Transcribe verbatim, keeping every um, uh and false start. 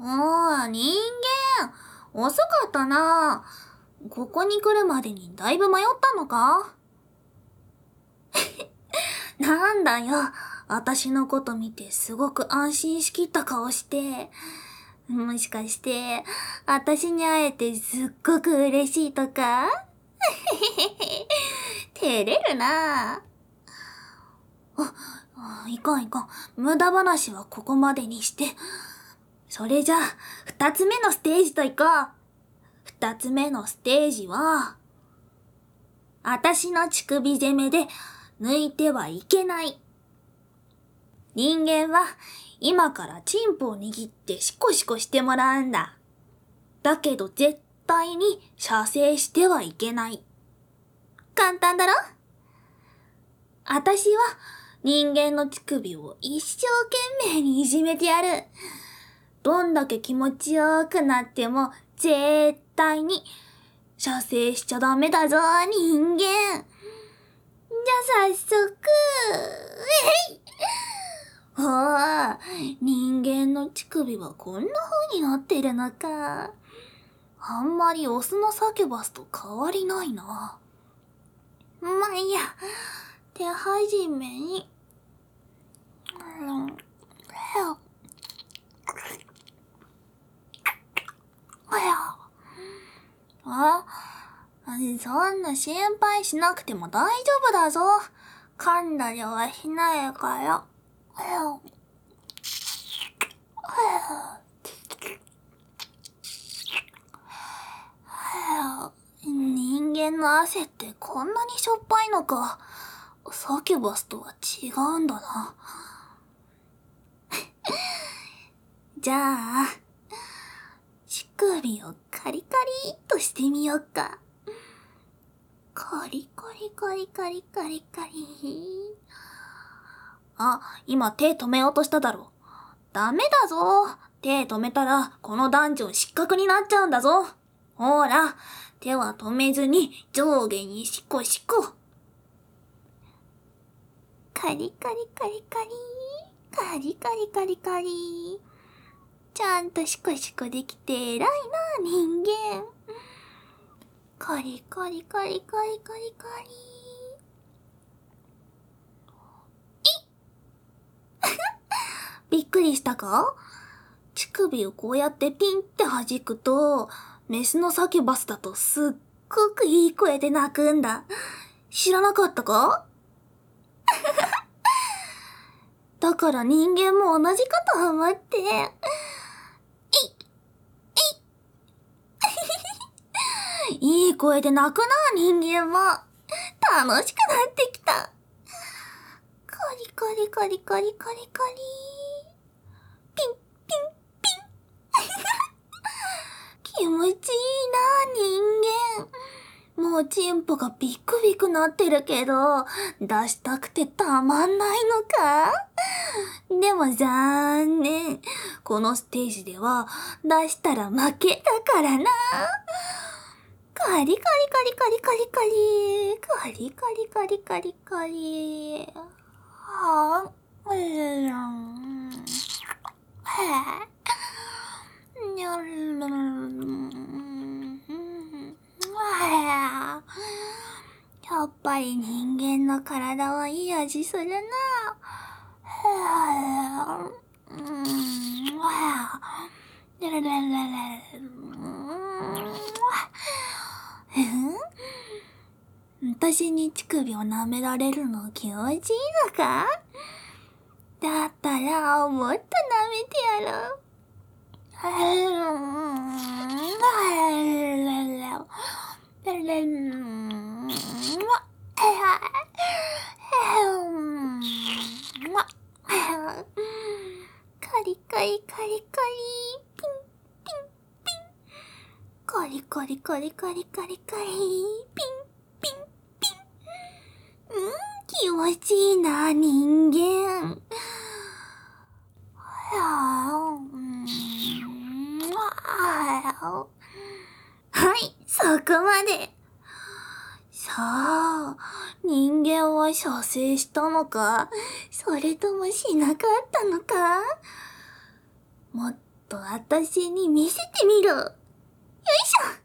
ー、人間、遅かったな。ここに来るまでにだいぶ迷ったのか？なんだよ、私のこと見てすごく安心しきった顔して。もしかして、私に会えてすっごく嬉しいとか？照れるな。あ、いかんいかん。無駄話はここまでにして。それじゃあ、二つ目のステージと行こう。二つ目のステージは、あたしの乳首攻めで抜いてはいけない。人間は今からチンポを握ってシコシコしてもらうんだ。だけど絶対に射精してはいけない。簡単だろ？あたしは人間の乳首を一生懸命にいじめてやる。どんだけ気持ちよくなっても絶対に射精しちゃダメだぞ、人間。じゃあ早速、えい！ほー、人間の乳首はこんな風になってるのか。あんまりオスのサキュバスと変わりないな。まあいいや、手始めに、うん、あ、そんな心配しなくても大丈夫だぞ。噛んだりはしないから。人間の汗ってこんなにしょっぱいのか。サキュバスとは違うんだな。じゃあ、乳首をカリカリっとしてみよっか。カリカリカリカリカリカリ。あ、今手止めようとしただろ。ダメだぞ。手止めたらこのダンジョン失格になっちゃうんだぞ。ほら、手は止めずに上下にシコシコ。カリカリカリカリ。カリカリカリカリ。ちゃんとシコシコできて偉いな、人間。カリカリカリカリカリカリ。びっくりしたか？乳首をこうやってピンって弾くと、メスのサキュバスだとすっごくいい声で鳴くんだ。知らなかったか？だから人間も同じかと思って。いい声で泣くな、人間も。楽しくなってきた。カリカリカリカリカリカリ。ピンピンピン。気持ちいいな、人間。もうチンポがビクビクなってるけど、出したくてたまんないのか？でも残念。このステージでは出したら負けだからな。カリカリカリカリカリカリ。カリカリカリカリカリ。はぁ、うーん。はぁ。にゃるるるやっぱり人間の体はいい味するな。はぁ。うーん。はぁ。るるるる私に乳首を舐められるの気持ちいいのか？だったらもっと舐めてやろう。カリカリカリカリピンピンピン。カリカリカリカリカリカリピンピンピン。うん、気持ちいいな、人間。はい、そこまで。さあ、人間は射精したのか、それともしなかったのか？もっと私に見せてみろ。よいしょ。